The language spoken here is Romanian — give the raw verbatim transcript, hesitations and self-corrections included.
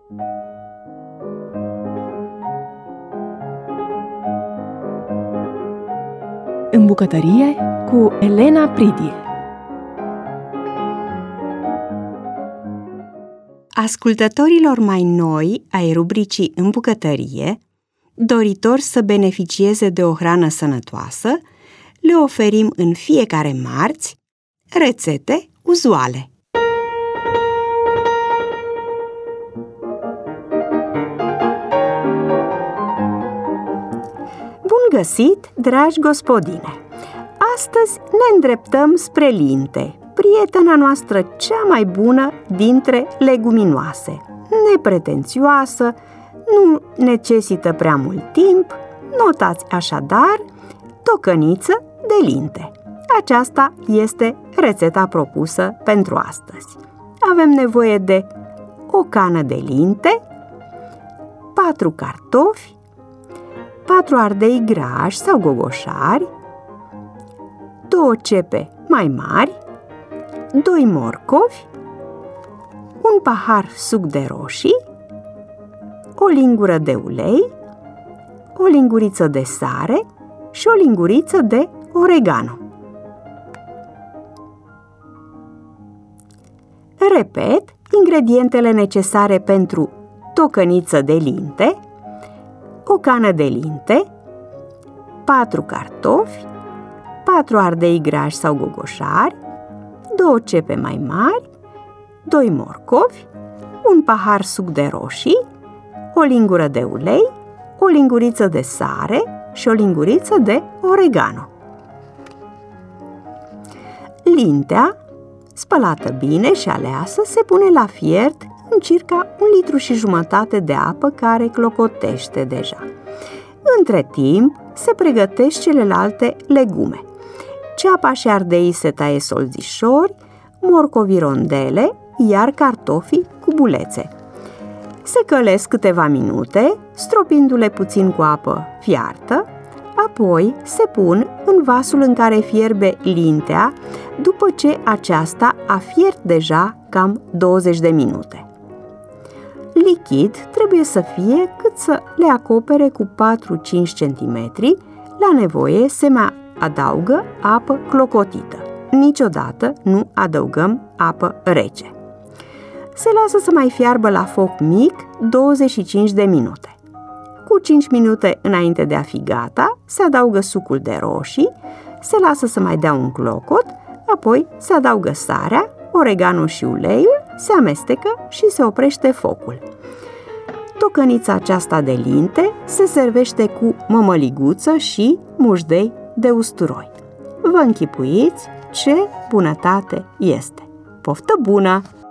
În bucătărie cu Elena Pridie. Ascultătorilor mai noi ai rubricii În bucătărie, doritori să beneficieze de o hrană sănătoasă, le oferim în fiecare marți rețete uzuale. Bun găsit, dragi gospodine! Astăzi ne îndreptăm spre linte, prietena noastră cea mai bună dintre leguminoase, nepretențioasă, nu necesită prea mult timp. Notați așadar tocăniță de linte. Aceasta este rețeta propusă pentru astăzi. Avem nevoie de o cană de linte, patru cartofi, patru ardei grași sau gogoșari, două cepe mai mari, doi morcovi, un pahar suc de roșii, o lingură de ulei, o linguriță de sare și o linguriță de oregano. Repet, ingredientele necesare pentru tocăniță de linte: o cană de linte, patru cartofi, patru ardei grași sau gogoșari, două cepe mai mari, doi morcovi, un pahar suc de roșii, o lingură de ulei, o linguriță de sare și o linguriță de oregano. Lintea, spălată bine și aleasă, se pune la fiert în circa un litru și jumătate de apă care clocotește deja. Între timp, se pregătesc celelalte legume. Ceapa și ardeii se taie solzișori, morcovii rondele, iar cartofii cubulețe. Se călesc câteva minute, stropindu-le puțin cu apă fiartă, apoi se pun în vasul în care fierbe lintea, după ce aceasta a fiert deja cam douăzeci de minute. Lichid trebuie să fie cât să le acopere cu patru-cinci centimetri, la nevoie se mai adaugă apă clocotită. Niciodată nu adăugăm apă rece. Se lasă să mai fiarbă la foc mic douăzeci și cinci de minute. Cu cinci minute înainte de a fi gata, se adaugă sucul de roșii, se lasă să mai dea un clocot, apoi se adaugă sarea, oregano și uleiul, se amestecă și se oprește focul. Tocănița aceasta de linte se servește cu mămăliguță și mușdei de usturoi. Vă închipuiți ce bunătate este! Poftă bună!